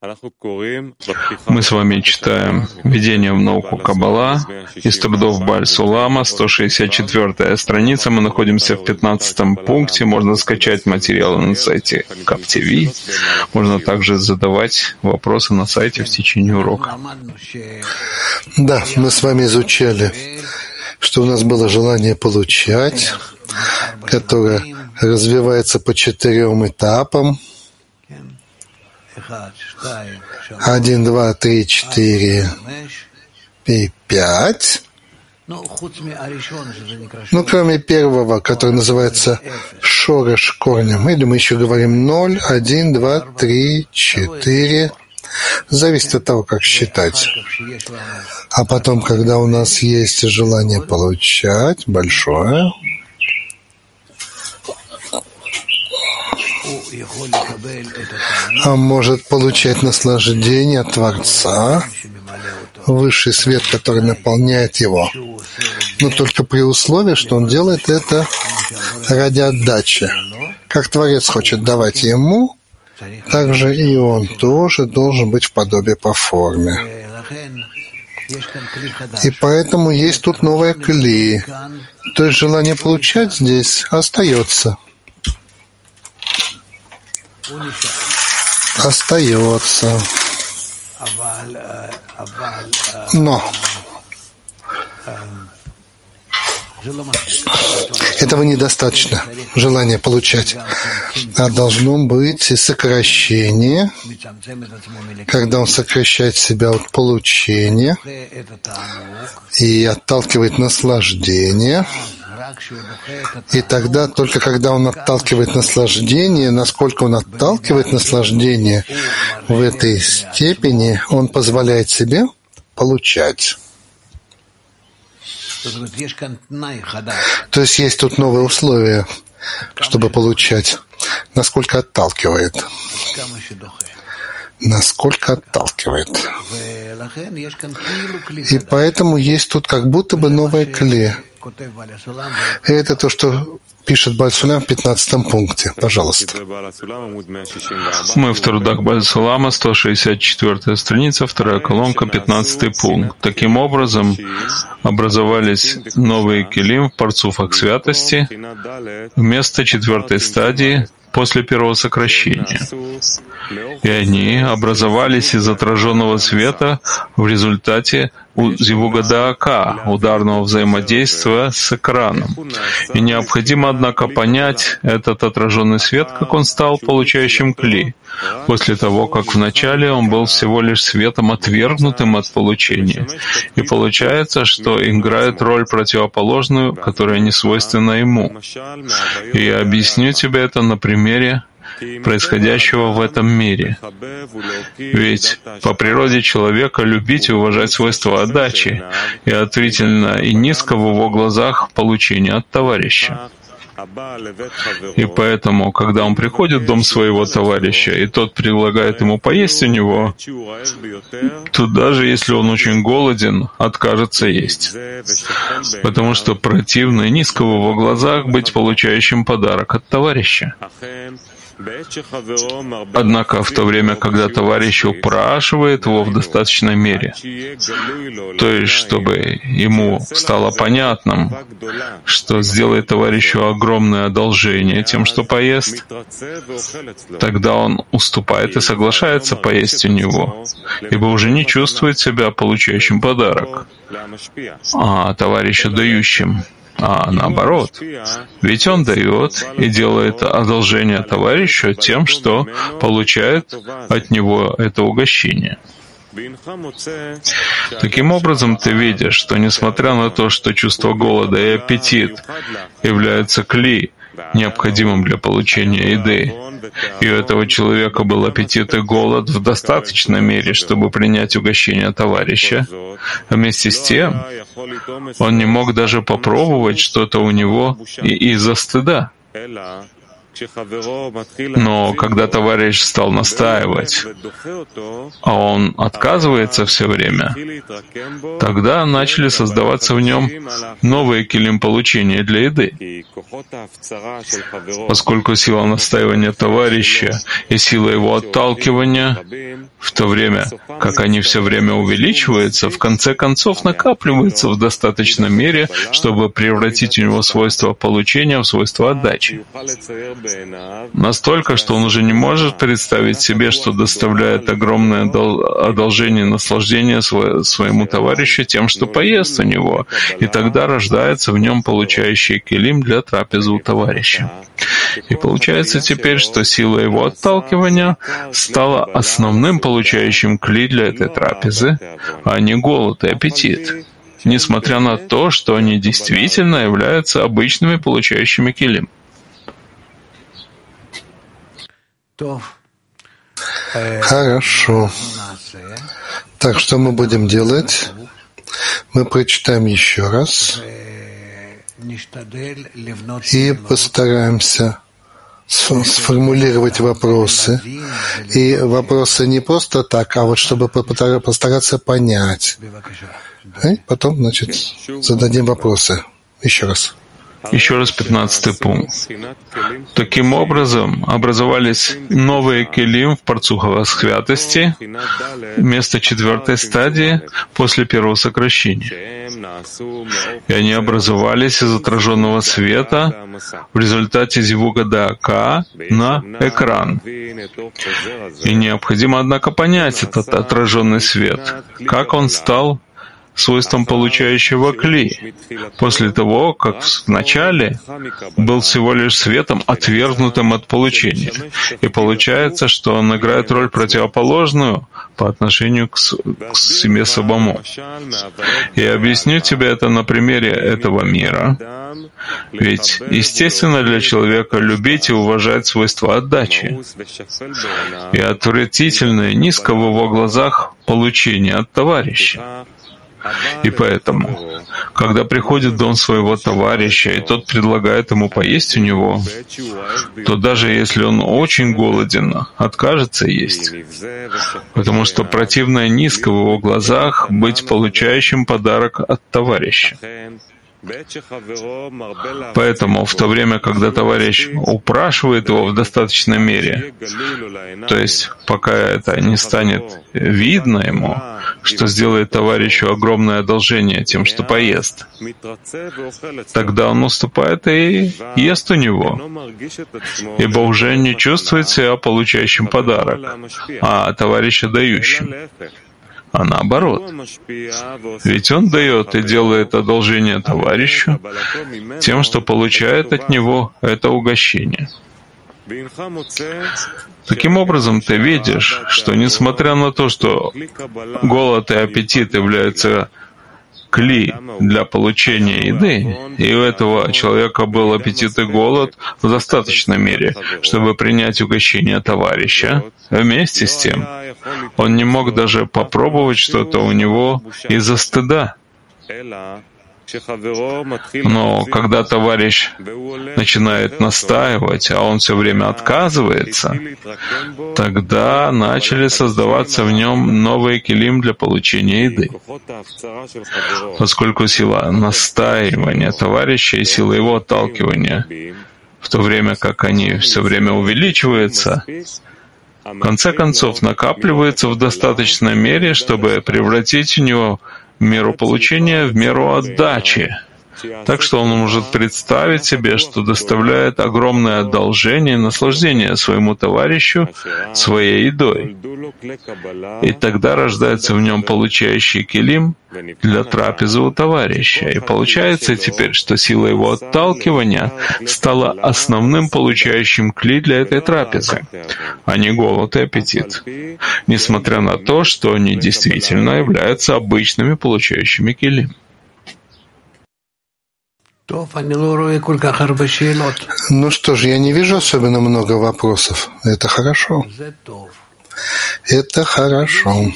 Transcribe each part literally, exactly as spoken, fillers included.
Мы с вами читаем «Введение в науку Каббала» из трудов Бааль-Сулама, сто шестьдесят четвёртая страница. Мы находимся в пятнадцатом пункте. Можно скачать материалы на сайте кап ти ви. Можно также задавать вопросы на сайте в течение урока. Да, мы с вами изучали, что у нас было желание получать, которое развивается по четырем этапам. Один, два, три, четыре и пять. Ну, кроме первого, который называется шореш корнем, или мы еще говорим ноль, один, два, три, четыре. Зависит от того, как считать. А потом, когда у нас есть желание получать большое, он может получать наслаждение от Творца, высший свет, который наполняет его, но только при условии, что он делает это ради отдачи. Как Творец хочет давать ему, так же и он тоже должен быть в подобии по форме. И поэтому есть тут новое кли. То есть желание получать здесь остается. Остается. Но этого недостаточно, желание получать. А должно быть и сокращение, когда он сокращает себя от получения и отталкивает наслаждение. И тогда, только когда он отталкивает наслаждение, насколько он отталкивает наслаждение в этой степени, он позволяет себе получать. То есть есть тут новые условия, чтобы получать. Насколько отталкивает. Насколько отталкивает. И поэтому есть тут как будто бы новое кли. И это то, что пишет Бааль-Сулам в пятнадцатом пункте. Пожалуйста. Мы в трудах Бааль-Сулама, сто шестьдесят четвёртая страница, вторая колонка, пятнадцатый пункт. Таким образом, образовались новые келим в парцуфах святости вместо четвертой стадии после первого сокращения. И они образовались из отраженного света в результате зивуга даака, ударного взаимодействия с экраном. И необходимо, однако, понять этот отраженный свет, как он стал получающим кли, после того, как вначале он был всего лишь светом, отвергнутым от получения. И получается, что играет роль противоположную, которая не свойственна ему. И я объясню тебе это на примере происходящего в этом мире. Ведь по природе человека любить и уважать свойства отдачи и отвратительно и низко в его глазах получения от товарища. И поэтому, когда он приходит в дом своего товарища, и тот предлагает ему поесть у него, то даже если он очень голоден, откажется есть. Потому что противно и низко в его глазах быть получающим подарок от товарища. Однако в то время, когда товарищ упрашивает его в достаточной мере, то есть чтобы ему стало понятным, что сделает товарищу огромное одолжение тем, что поест, тогда он уступает и соглашается поесть у него, ибо уже не чувствует себя получающим подарок, а товарищу дающим. А наоборот, ведь он дает и делает одолжение товарищу тем, что получает от него это угощение. Таким образом, ты видишь, что несмотря на то, что чувство голода и аппетит являются кли, необходимым для получения еды, и у этого человека был аппетит и голод в достаточной мере, чтобы принять угощение товарища, а вместе с тем он не мог даже попробовать что-то у него и из-за стыда. Но когда товарищ стал настаивать, а он отказывается все время, тогда начали создаваться в нем новые килим получения для еды. Поскольку сила настаивания товарища и сила его отталкивания в то время как они все время увеличиваются, в конце концов накапливаются в достаточной мере, чтобы превратить у него свойство получения в свойство отдачи. Настолько, что он уже не может представить себе, что доставляет огромное одолжение и наслаждение своему товарищу тем, что поест у него, и тогда рождается в нем получающий килим для трапезы у товарища. И получается теперь, что сила его отталкивания стала основным получающим кли для этой трапезы, а не голод и аппетит, несмотря на то, что они действительно являются обычными получающими килим. Хорошо. Так, что мы будем делать? Мы прочитаем еще раз и постараемся сформулировать вопросы. И вопросы не просто так, а вот чтобы постараться понять. И потом, значит, зададим вопросы. Еще раз. Еще раз пятнадцатый пункт. Таким образом, образовались новые келим в парцухах святости вместо четвертой стадии после первого сокращения. И они образовались из отраженного света в результате зивуга дака на экран. И необходимо, однако, понять этот отраженный свет, как он стал свойством получающего кли, после того, как вначале был всего лишь светом, отвергнутым от получения. И получается, что он играет роль противоположную по отношению к, к себе самому. Я объясню тебе это на примере этого мира. Ведь естественно для человека любить и уважать свойства отдачи. И отвратительное, низко в его глазах получение от товарища. И поэтому, когда приходит в дом своего товарища, и тот предлагает ему поесть у него, то даже если он очень голоден, откажется есть, потому что противно низко в его глазах быть получающим подарок от товарища. Поэтому в то время, когда товарищ упрашивает его в достаточной мере, то есть пока это не станет видно ему, что сделает товарищу огромное одолжение тем, что поест, тогда он уступает и ест у него, ибо уже не чувствует себя получающим подарок, а товарища дающим. А наоборот. Ведь он дает и делает одолжение товарищу тем, что получает от него это угощение. Таким образом, ты видишь, что несмотря на то, что голод и аппетит являются кли для получения еды, и у этого человека был аппетит и голод в достаточной мере, чтобы принять угощение товарища, вместе с тем он не мог даже попробовать что-то у него из-за стыда. Но когда товарищ начинает настаивать, а он все время отказывается, тогда начали создаваться в нем новые килим для получения еды. Поскольку сила настаивания товарища и сила его отталкивания, в то время как они все время увеличиваются, в конце концов накапливаются в достаточной мере, чтобы превратить в него меру получения в меру отдачи, так что он может представить себе, что доставляет огромное одолжение и наслаждение своему товарищу своей едой. И тогда рождается в нем получающий килим для трапезы у товарища. И получается теперь, что сила его отталкивания стала основным получающим кли для этой трапезы, а не голод и аппетит, несмотря на то, что они действительно являются обычными получающими килим. Ну что ж, я не вижу особенно много вопросов. Это хорошо. Это хорошо.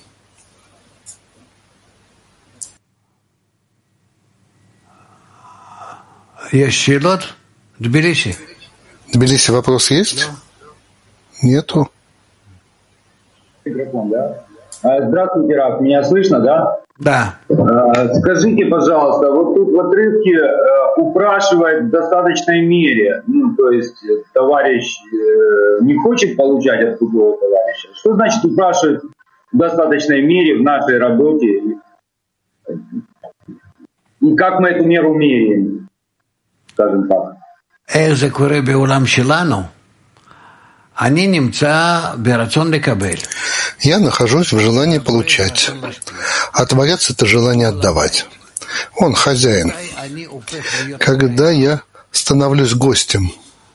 Тбилиси, вопрос есть? Нету. Микрофон, да? Здравствуйте, Раф. Меня слышно, да? Да. Скажите, пожалуйста, вот тут в отрывке упрашивает в достаточной мере, ну, то есть товарищ не хочет получать от другого товарища. Что значит упрашивает в достаточной мере в нашей работе? И как мы эту меру меряем, скажем так? Я нахожусь в желании получать, а Творец — это желание отдавать. Он хозяин. Когда я становлюсь гостем,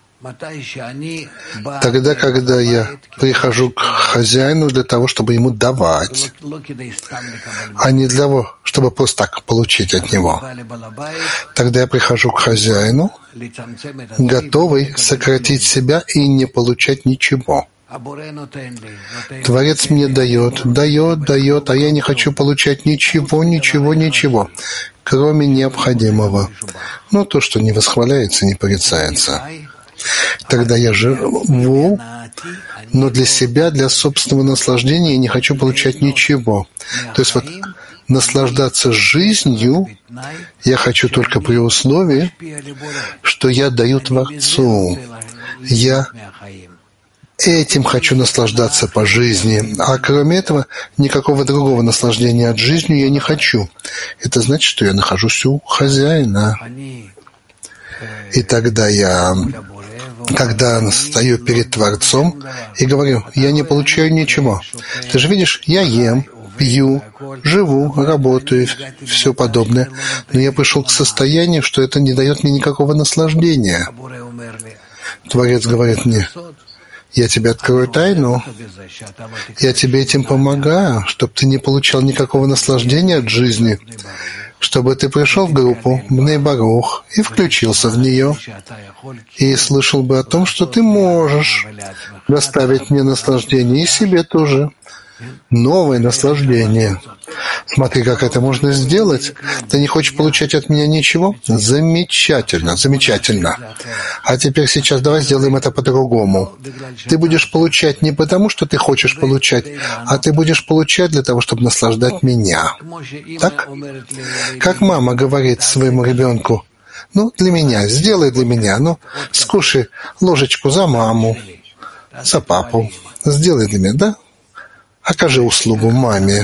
тогда, когда я прихожу к хозяину для того, чтобы ему давать, а не для того, чтобы просто так получить от него, тогда я прихожу к хозяину, готовый сократить себя и не получать ничего. Творец мне дает, дает, дает, а я не хочу получать ничего, ничего, ничего, кроме необходимого. Но то, что не восхваляется, не порицается. Тогда я живу, но для себя, для собственного наслаждения я не хочу получать ничего. То есть вот наслаждаться жизнью я хочу только при условии, что я даю Творцу. Я этим хочу наслаждаться по жизни, а кроме этого никакого другого наслаждения от жизни я не хочу. Это значит, что я нахожусь у хозяина. И тогда я, когда стою перед Творцом и говорю, я не получаю ничего. Ты же видишь, я ем, пью, живу, работаю, все подобное. Но я пришел к состоянию, что это не дает мне никакого наслаждения. Творец говорит мне, я тебе открою тайну, я тебе этим помогаю, чтобы ты не получал никакого наслаждения от жизни, чтобы ты пришел в группу Бней Барух и включился в нее, и слышал бы о том, что ты можешь доставить мне наслаждение и себе тоже. Новое наслаждение. Смотри, как это можно сделать. Ты не хочешь получать от меня ничего? Замечательно, замечательно. А теперь сейчас давай сделаем это по-другому. Ты будешь получать не потому, что ты хочешь получать, а ты будешь получать для того, чтобы наслаждать меня. Так? Как мама говорит своему ребенку, ну, для меня, сделай для меня, ну, скушай ложечку за маму, за папу, сделай для меня, да? Окажи услугу маме.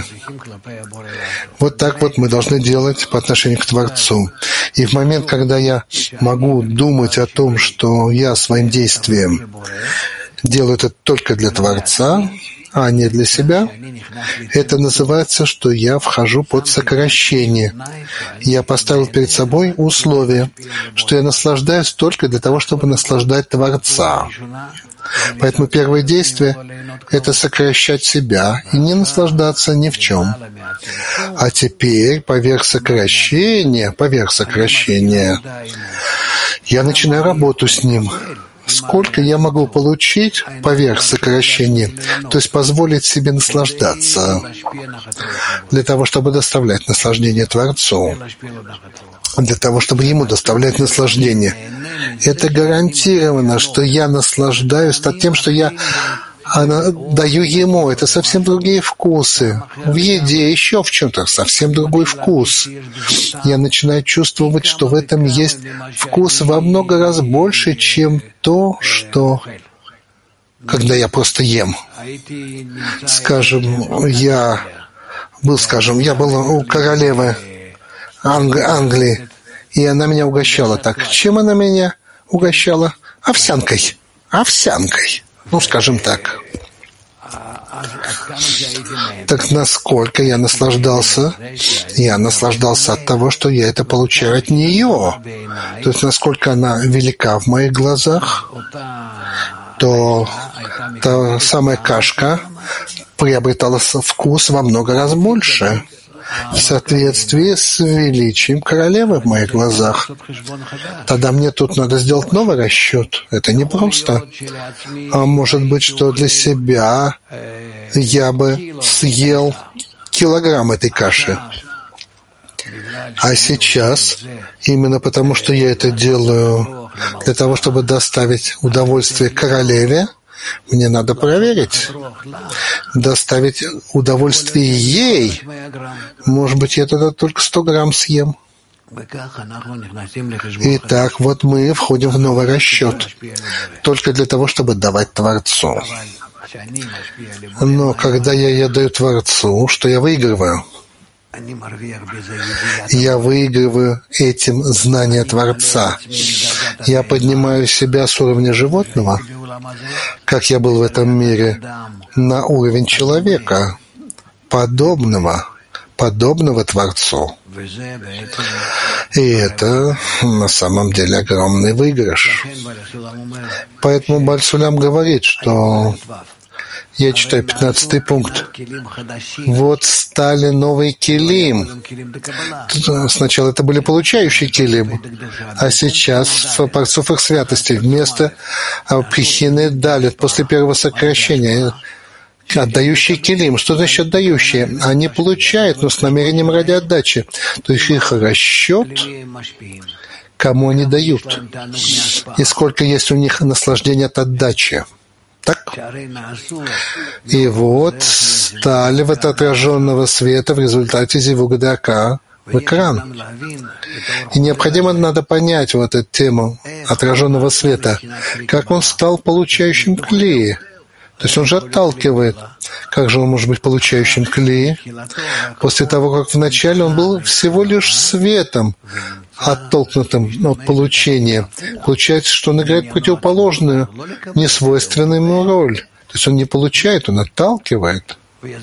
Вот так вот мы должны делать по отношению к Творцу. И в момент, когда я могу думать о том, что я своим действием делаю это только для Творца, а не для себя, это называется, что я вхожу под сокращение. Я поставил перед собой условие, что я наслаждаюсь только для того, чтобы наслаждать Творца. Поэтому первое действие — это сокращать себя и не наслаждаться ни в чем. А теперь поверх сокращения, поверх сокращения, я начинаю работу с ним. Сколько я могу получить поверх сокращения, то есть позволить себе наслаждаться, для того, чтобы доставлять наслаждение Творцу, для того, чтобы Ему доставлять наслаждение. Это гарантированно, что я наслаждаюсь тем, что я даю Ему. Это совсем другие вкусы. В еде, еще в чем-то, совсем другой вкус. Я начинаю чувствовать, что в этом есть вкус во много раз больше, чем то, что... когда я просто ем. Скажем, я был, скажем, я был у королевы Анг- Англии, и она меня угощала так. Чем она меня угощала? Овсянкой. Овсянкой. Ну, скажем так. Так насколько я наслаждался? Я наслаждался от того, что я это получаю от нее. То есть насколько она велика в моих глазах, то та самая кашка приобретала вкус во много раз больше, в соответствии с величием королевы в моих глазах. Тогда мне тут надо сделать новый расчет. Это непросто. А может быть, что для себя я бы съел килограмм этой каши. А сейчас, именно потому, что я это делаю для того, чтобы доставить удовольствие королеве, Мне надо проверить, доставить удовольствие ей. Может быть, я тогда только сто грамм съем. Итак, вот мы входим в новый расчет, только для того, чтобы давать Творцу. Но когда я, я даю Творцу, что я выигрываю? Я выигрываю этим знание Творца. Я поднимаю себя с уровня животного, как я был в этом мире, на уровень человека, подобного, подобного Творцу. И это на самом деле огромный выигрыш. Поэтому Бааль Сулам говорит, что я читаю пятнадцатый пункт. Вот стали новые килим. Сначала это были получающие килим, а сейчас в парцуф их святости вместо пхины далит, после первого сокращения, отдающие килим. Что значит отдающие? Они получают, но с намерением ради отдачи. То есть их расчет, кому они дают, и сколько есть у них наслаждения от отдачи. Так? И вот стали в это отраженного света в результате зивуга дака в экран. И необходимо надо понять вот эту тему отраженного света, как он стал получающим клея. То есть он же отталкивает. Как же он может быть получающим клея? После того, как вначале он был всего лишь светом, оттолкнутым от получения. Получается, что он играет противоположную, несвойственную ему роль. То есть он не получает, он отталкивает.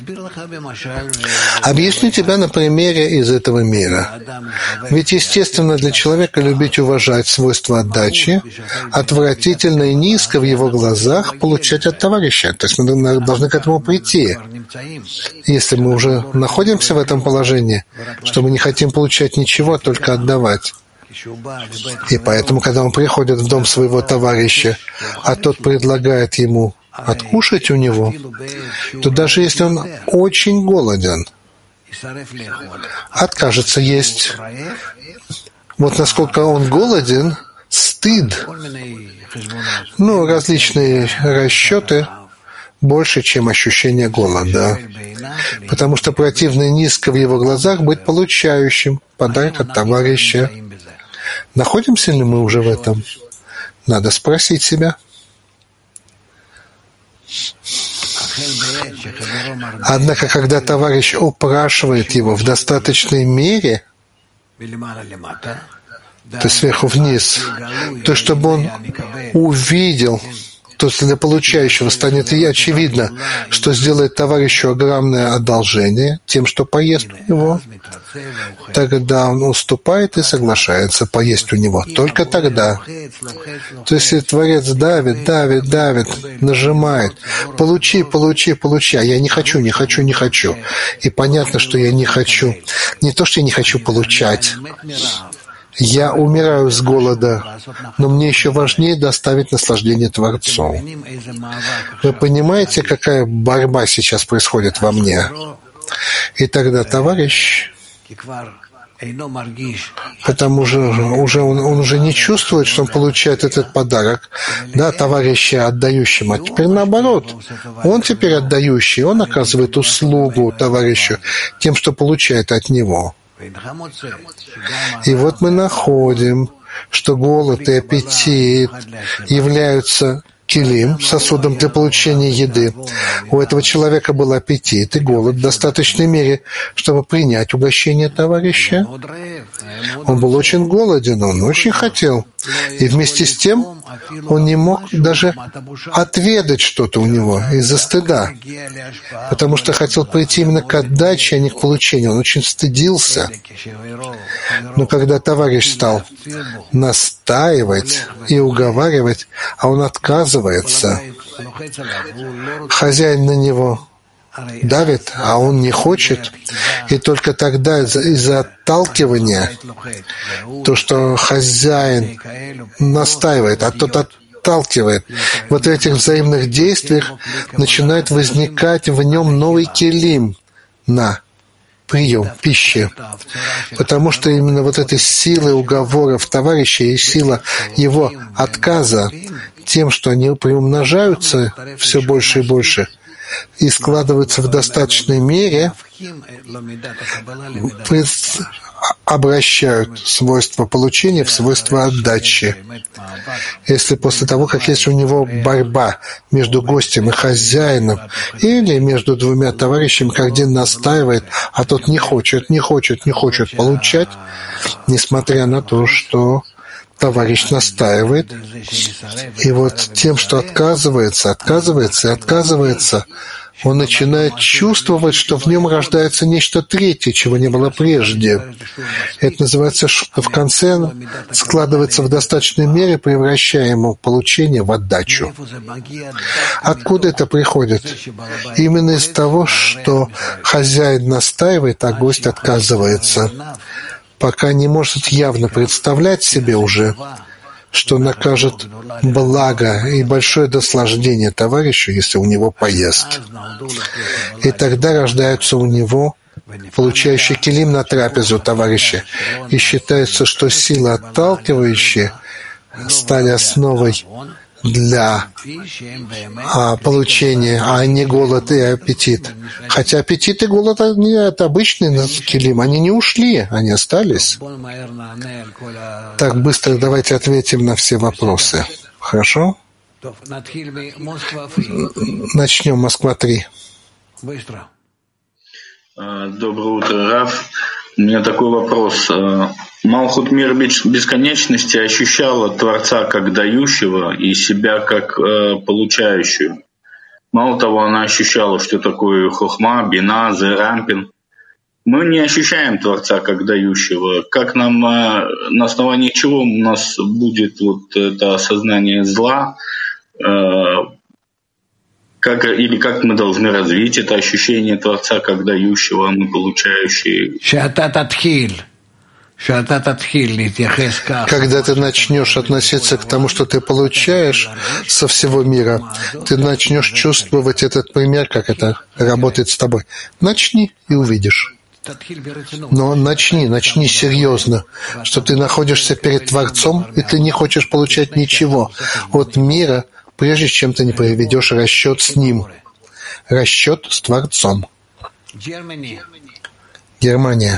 Объясню тебя на примере из этого мира. Ведь естественно для человека любить и уважать свойства отдачи, отвратительно и низко в его глазах получать от товарища. То есть мы должны к этому прийти. Если мы уже находимся в этом положении, что мы не хотим получать ничего, а только отдавать. И поэтому, когда он приходит в дом своего товарища, а тот предлагает ему откушать у него, то даже если он очень голоден, откажется есть. Вот насколько он голоден, стыд, ну, различные расчеты больше, чем ощущение голода. Потому что противно и низко в его глазах быть получающим подарок от товарища. Находимся ли мы уже в этом? Надо спросить себя. Однако, когда товарищ упрашивает его в достаточной мере, то есть сверху вниз, то чтобы он увидел, то есть для получающего станет и очевидно, что сделает товарищу огромное одолжение тем, что поест у него, тогда он уступает и соглашается поесть у него. Только тогда. То есть если Творец давит, давит, давит, нажимает, получи, получи, получи, а я не хочу, не хочу, не хочу. И понятно, что я не хочу. Не то, что я не хочу получать. Я умираю с голода, но мне еще важнее доставить наслаждение Творцу. Вы понимаете, какая борьба сейчас происходит во мне? И тогда товарищ, потому что уже он, он уже не чувствует, что он получает этот подарок, да, товарища отдающим, а теперь наоборот. Он теперь отдающий, он оказывает услугу товарищу тем, что получает от него. И вот мы находим, что голод и аппетит являются килим, сосудом для получения еды. У этого человека был аппетит и голод в достаточной мере, чтобы принять угощение товарища. Он был очень голоден, он очень хотел. И вместе с тем он не мог даже отведать что-то у него из-за стыда, потому что хотел прийти именно к отдаче, а не к получению. Он очень стыдился. Но когда товарищ стал настаивать и уговаривать, а он отказывается, хозяин на него давит, а он не хочет, и только тогда из-за, из-за отталкивания, то, что хозяин настаивает, а тот отталкивает, вот в этих взаимных действиях начинает возникать в нем новый килим на прием пищи, потому что именно вот этой силы уговоров товарища и сила его отказа тем, что они приумножаются все больше и больше и складываются в достаточной мере, обращают свойства получения в свойства отдачи. Если после того, как есть у него борьба между гостем и хозяином, или между двумя товарищами, как один настаивает, а тот не хочет, не хочет, не хочет получать, несмотря на то, что товарищ настаивает, и вот тем, что отказывается, отказывается и отказывается, он начинает чувствовать, что в нем рождается нечто третье, чего не было прежде. Это называется, что в конце складывается в достаточной мере, превращая ему получение в отдачу. Откуда это приходит? Именно из того, что хозяин настаивает, а гость отказывается, пока не может явно представлять себе уже, что накажет благо и большое наслаждение товарищу, если у него поест. И тогда рождаются у него получающие килим на трапезу товарища. И считается, что силы отталкивающие стали основой для а, получения, а не голод и аппетит. Хотя аппетит и голод — это обычные килим, они не ушли, они остались. Так, быстро давайте ответим на все вопросы. Хорошо? Начнем. Москва-три. Доброе утро, Рав. У меня такой вопрос. Малхут мир бесконечности ощущала Творца как дающего и себя как э, получающую. Мало того, она ощущала, что такое хохма, бина, зерампин. Мы не ощущаем Творца как дающего. Как нам, э, на основании чего у нас будет вот это осознание зла, э, как, или как мы должны развить это ощущение Творца как дающего, а мы получающие? Когда ты начнешь относиться к тому, что ты получаешь со всего мира, ты начнешь чувствовать этот пример, как это работает с тобой. Начни и увидишь. Но начни, начни серьезно, что ты находишься перед Творцом, и ты не хочешь получать ничего от мира, прежде чем ты не проведешь расчет с Ним. Расчет с Творцом. Германия.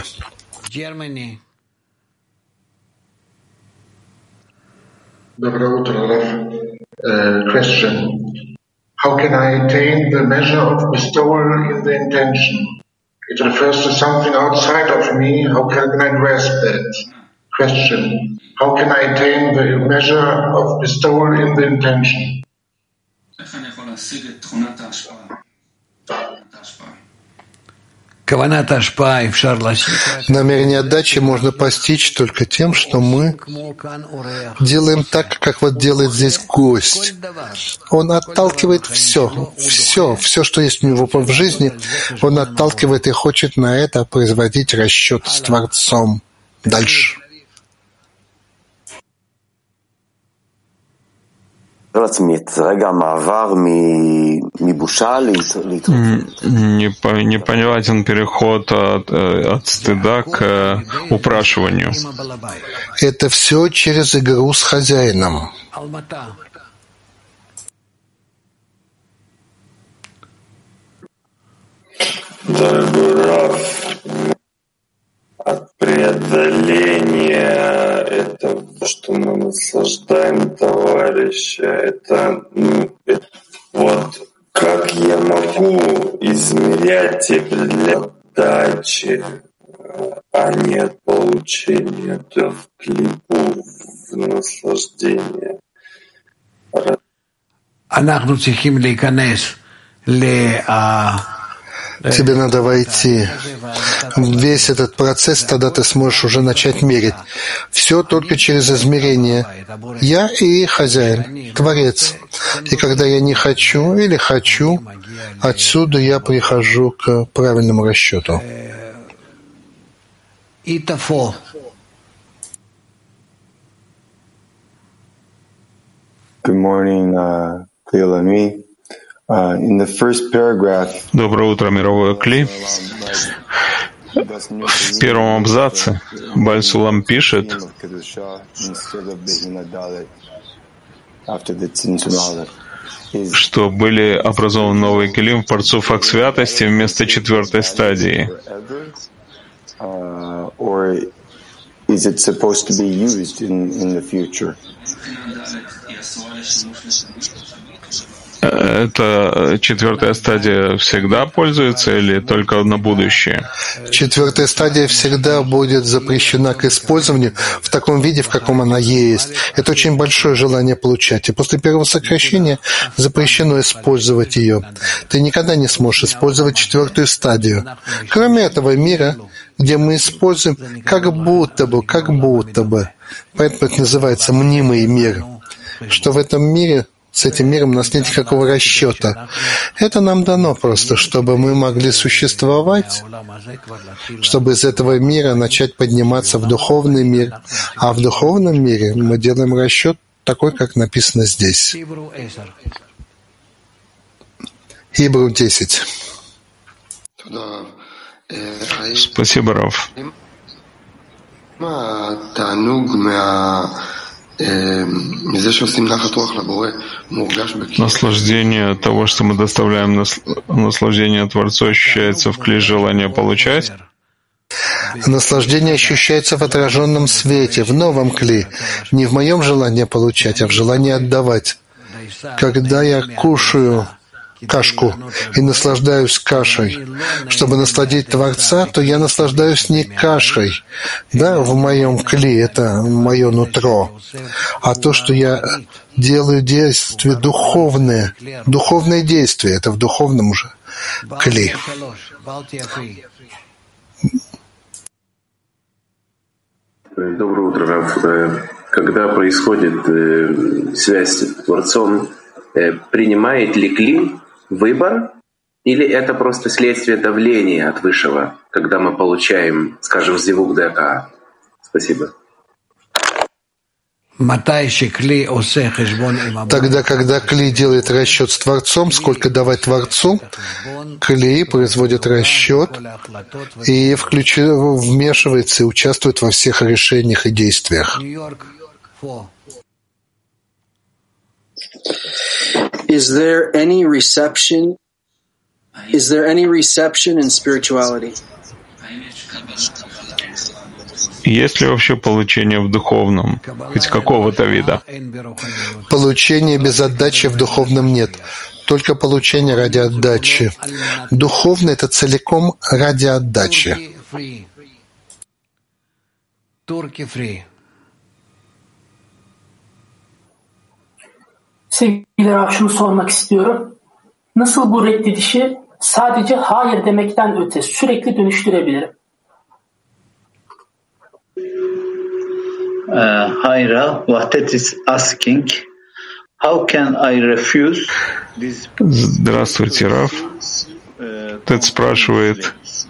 Доброе утро, Раф. Uh, question. How can I attain the measure of bestowal in the intention? It refers to something outside of me. How can I grasp that? Question. How can I attain the measure of bestowal in the intention? Намерение отдачи можно постичь только тем, что мы делаем так, как вот делает здесь гость. Он отталкивает все, все, все, что есть у него в жизни, он отталкивает и хочет на это производить расчет с Творцом. Дальше. Непонятен переход от, от стыда к упрашиванию. Это все через игру с хозяином. Дорогой Рав, от преодоления этого, что мы наслаждаем товарища, это, ну, это вот как я могу измерять это для отдачи, а не от получения, это в клипу, в наслаждение. Тебе надо войти в весь этот процесс, тогда ты сможешь уже начать мерить. Все только через измерение. Я и хозяин, Творец. И когда я не хочу или хочу, отсюда я прихожу к правильному расчету. Good morning, uh, Leilani. Uh, in the first paragraph, Доброе утро, мировое Кли. В первом абзаце Баль Сулам пишет, что были образованы новые келим в парцуфах святости вместо четвертой стадии. Is it supposed to be used in, in the future? Эта четвертая стадия всегда пользуется или только на будущее? Четвертая стадия всегда будет запрещена к использованию в таком виде, в каком она есть. Это очень большое желание получать. И после первого сокращения запрещено использовать ее. Ты никогда не сможешь использовать четвертую стадию. Кроме этого мира, где мы используем как будто бы, как будто бы. Поэтому это называется мнимый мир. Что в этом мире, с этим миром у нас нет никакого расчета. Это нам дано просто, чтобы мы могли существовать, чтобы из этого мира начать подниматься в духовный мир. А в духовном мире мы делаем расчет такой, как написано здесь. Хибру десять. Спасибо, Рав. Наслаждение того, что мы доставляем наслаждение Творцу, ощущается в кле желания получать. Наслаждение ощущается в отраженном свете, в новом кле. Не в моем желании получать, а в желании отдавать. Когда я кушаю кашку и наслаждаюсь кашей. Чтобы насладить Творца, то я наслаждаюсь не кашей, да, в моем кле, это мое нутро, а то, что я делаю действие духовное, духовное действие, это в духовном же кле. Доброе утро, Рав. Когда происходит э, связь с Творцом, э, принимает ли кли выбор, или это просто следствие давления от Высшего, когда мы получаем, скажем, зивук ДК? Спасибо. Тогда, когда кли делает расчет с Творцом, сколько давать Творцу, кли производит расчет и включ... вмешивается и участвует во всех решениях и действиях. Is there any reception? Is there any reception in spirituality? Есть ли вообще получение в духовном, хоть какого-то вида? Получения без отдачи в духовном нет. Только получение ради отдачи. Духовное — это целиком ради отдачи. Sevgili Rav, şunu sormak istiyorum. Nasıl bu reddedişi sadece hayır demekten öte sürekli dönüştürebilirim? Uh, hi Rav, Wahdat is asking, how can I refuse this? Здравствуйте, Рав. Тед спрашивает,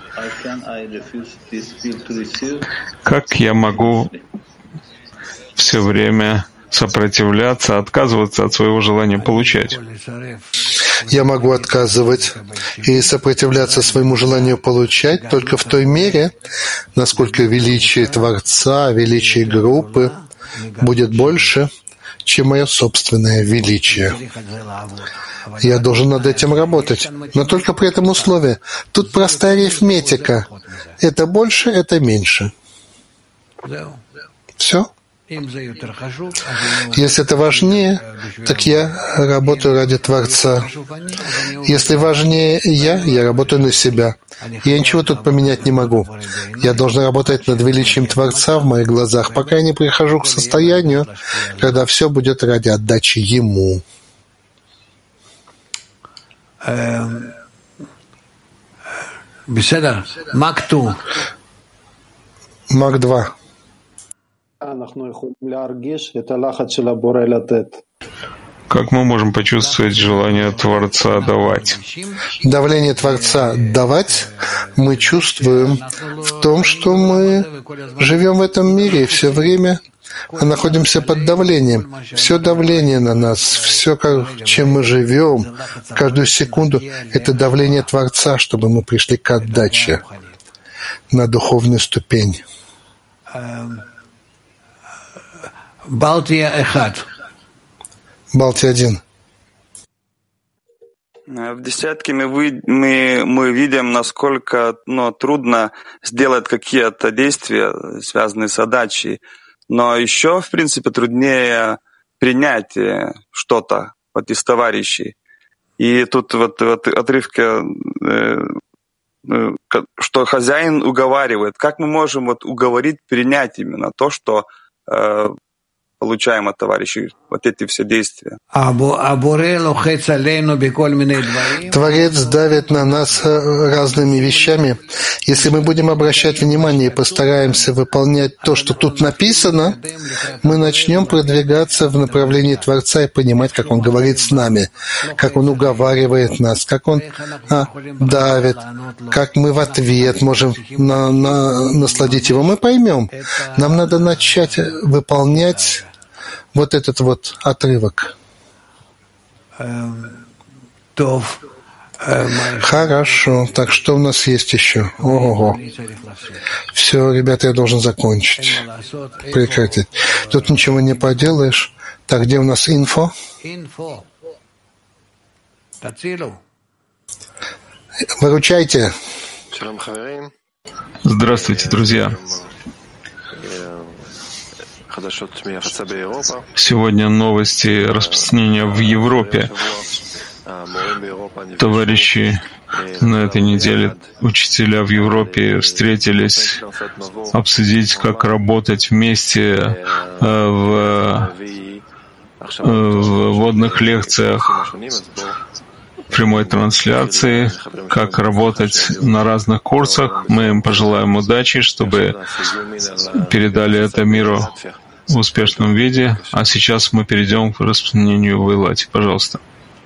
как я могу все время сопротивляться, отказываться от своего желания получать? Я могу отказывать и сопротивляться своему желанию получать только в той мере, насколько величие Творца, величие группы будет больше, чем мое собственное величие. Я должен над этим работать, но только при этом условии. Тут простая арифметика. Это больше, это меньше. Все. Если это важнее, так я работаю ради Творца. Если важнее я, я работаю на себя. Я ничего тут поменять не могу. Я должен работать над величием Творца в моих глазах, пока я не прихожу к состоянию, когда все будет ради отдачи Ему. Мак два. Как мы можем почувствовать желание Творца давать? Давление Творца давать мы чувствуем в том, что мы живем в этом мире и все время находимся под давлением. Все давление на нас, все, чем мы живем, каждую секунду, это давление Творца, чтобы мы пришли к отдаче на духовную ступень. Балти один. В десятке мы, вы, мы, мы видим, насколько ну, трудно сделать какие-то действия, связанные с отдачей. Но еще, в принципе, труднее принять что-то вот из товарищей. И тут вот в отрывке, что хозяин уговаривает. Как мы можем вот уговорить принять именно то, что получаем от товарищей, вот эти все действия? Творец давит на нас разными вещами. Если мы будем обращать внимание и постараемся выполнять то, что тут написано, мы начнем продвигаться в направлении Творца и понимать, как Он говорит с нами, как Он уговаривает нас, как Он а, давит, как мы в ответ можем на, на, насладить Его. Мы поймем. Нам надо начать выполнять вот этот вот отрывок. Хорошо. Так, что у нас есть еще? Ого. Все, ребята, я должен закончить. Прекратить. Тут ничего не поделаешь. Так, где у нас инфо? Выручайте. Здравствуйте, друзья. Сегодня новости распространения в Европе. Товарищи на этой неделе, учителя в Европе, встретились обсудить, как работать вместе в, в водных лекциях, прямой трансляции, как работать на разных курсах. Мы им пожелаем удачи, чтобы передали это миру в успешном виде. А сейчас мы перейдем к распространению в Эйлате. Пожалуйста.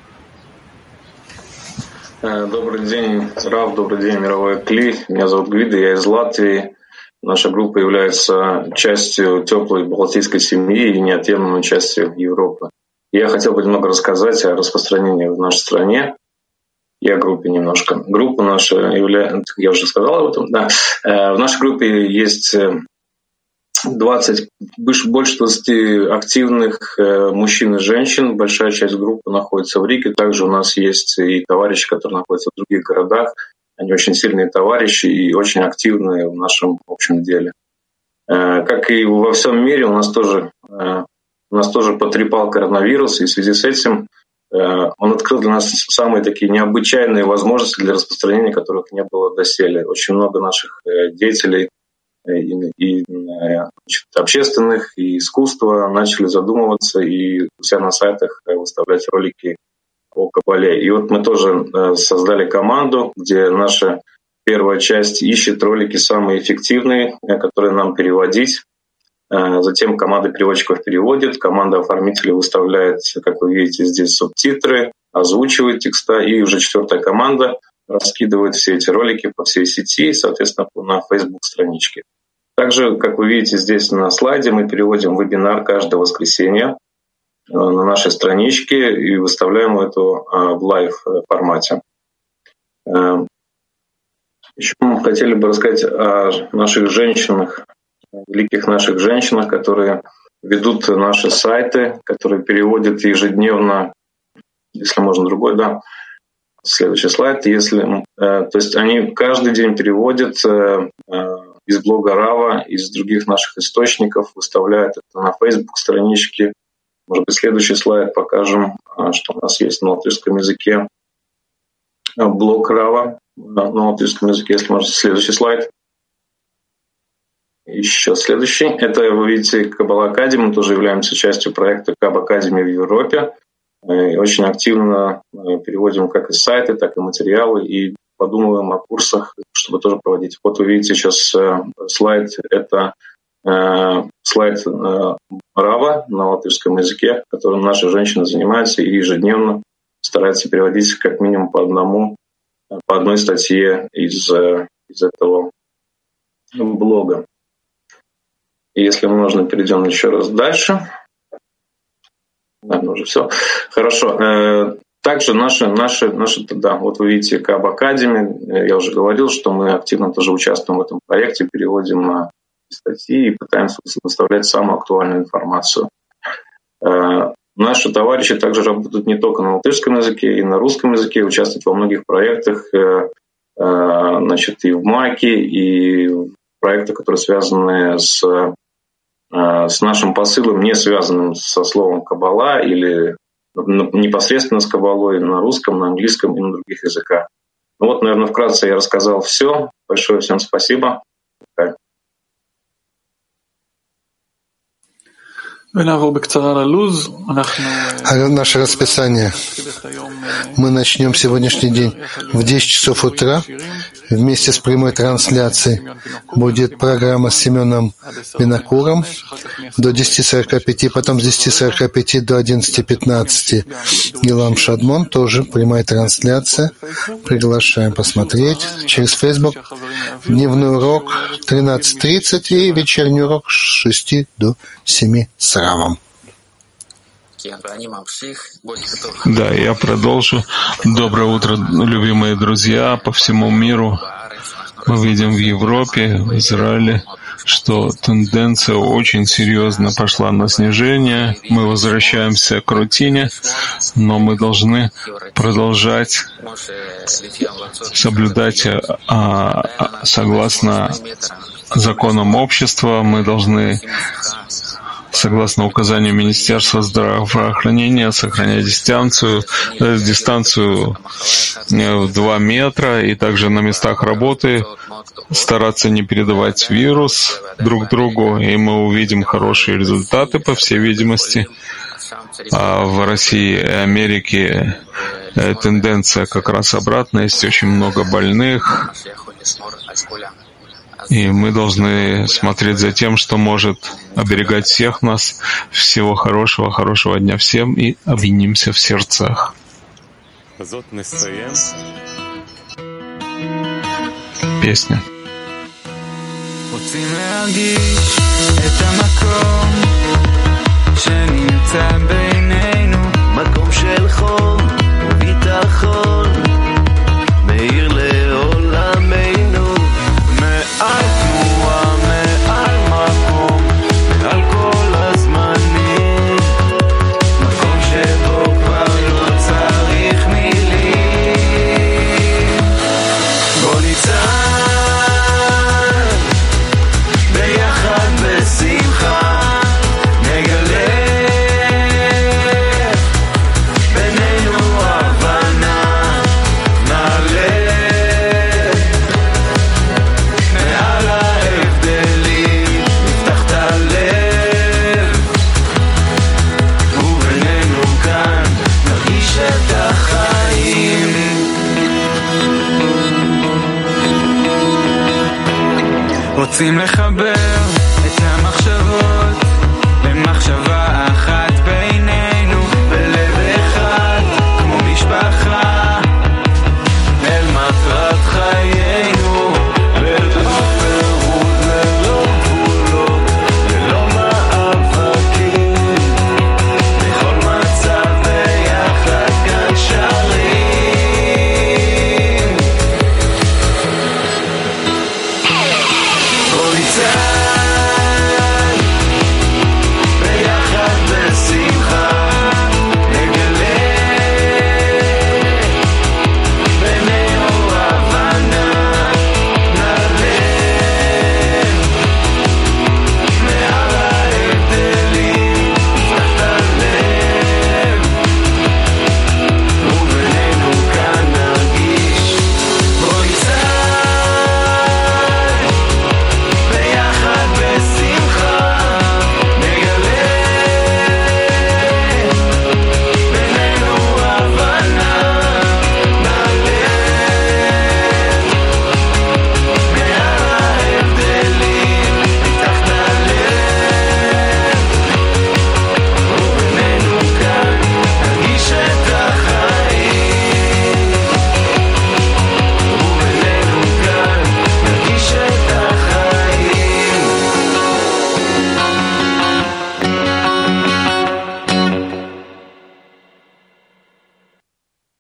Добрый день, Рав, добрый день, мировой Кли. Меня зовут Гвида, я из Латвии. Наша группа является частью теплой балтийской семьи и неотъемлемой частью Европы. Я хотел бы немного рассказать о распространении в нашей стране и о группе немножко. Группа наша является, я уже сказал об этом, да. В нашей группе есть двадцать, больше двадцати активных мужчин и женщин. Большая часть группы находится в Риге. Также у нас есть и товарищи, которые находятся в других городах. Они очень сильные товарищи и очень активные в нашем общем деле. Как и во всем мире, у нас тоже, у нас тоже потрепал коронавирус, и в связи с этим он открыл для нас самые такие необычайные возможности для распространения, которых не было доселе. Очень много наших деятелей и, и значит, общественных, и искусства начали задумываться и у себя на сайтах выставлять ролики о Кабале. И вот мы тоже создали команду, где наша первая часть ищет ролики самые эффективные, которые нам переводить. Затем команда переводчиков переводит, команда оформителей выставляет, как вы видите, здесь субтитры, озвучивает текста, и уже четвертая команда раскидывает все эти ролики по всей сети, соответственно, на Facebook-страничке. Также, как вы видите здесь на слайде, мы переводим вебинар каждое воскресенье на нашей страничке и выставляем это в лайв-формате. Еще мы хотели бы рассказать о наших женщинах, великих наших женщинах, которые ведут наши сайты, которые переводят ежедневно, если можно другой, да, следующий слайд, если, то есть они каждый день переводят из блога Рава, из других наших источников, выставляют это на Facebook-страничке. Может быть, следующий слайд покажем, что у нас есть на латышском языке блог Рава на латышском языке, если можно, следующий слайд. Еще следующий. Это, вы видите, Каббала Академи. Мы тоже являемся частью проекта Каббала Академи в Европе. И очень активно переводим как и сайты, так и материалы, и подумываем о курсах, чтобы тоже проводить. Вот вы видите сейчас слайд. Это слайд Рава на латышском языке, которым наши женщины занимаются и ежедневно стараются переводить как минимум по одному, по одной статье из, из этого блога. И если можно, перейдем еще раз дальше. Наверное, уже все. Хорошо. Также наши, наши, наши, да, вот вы видите Каббала Академи. Я уже говорил, что мы активно тоже участвуем в этом проекте, переводим на статьи и пытаемся выставлять самую актуальную информацию. Наши товарищи также работают не только на латышском языке, и на русском языке, участвуют во многих проектах, значит, и в МАКе, и в проектах, которые связаны с, с нашим посылом, не связанным со словом «каббала» или непосредственно с каббалой на русском, на английском и на других языках. Ну вот, наверное, вкратце я рассказал все. Большое всем спасибо. Наше расписание. Мы начнем сегодняшний день в десять часов утра. Вместе с прямой трансляцией будет программа с Семеном Винокуром до десяти сорока пяти, потом с десяти сорока пяти до одиннадцати пятнадцати Гилам Шадмон, тоже прямая трансляция. Приглашаем посмотреть через Facebook. Дневной урок тринадцать тридцать и вечерний урок с шести до семи с Равом. Да, я продолжу. Доброе утро, любимые друзья по всему миру. Мы видим в Европе, в Израиле, что тенденция очень серьезно пошла на снижение. Мы возвращаемся к рутине, но мы должны продолжать соблюдать а, согласно законам общества. Мы должны, согласно указанию Министерства здравоохранения, сохранять дистанцию, э, дистанцию в два метра, и также на местах работы стараться не передавать вирус друг другу, и мы увидим хорошие результаты, по всей видимости. А в России и Америке тенденция как раз обратная, есть очень много больных, и мы должны смотреть за тем, что может оберегать всех нас. Всего хорошего, хорошего дня всем, и объединимся в сердцах. Песня. רוצים לחבר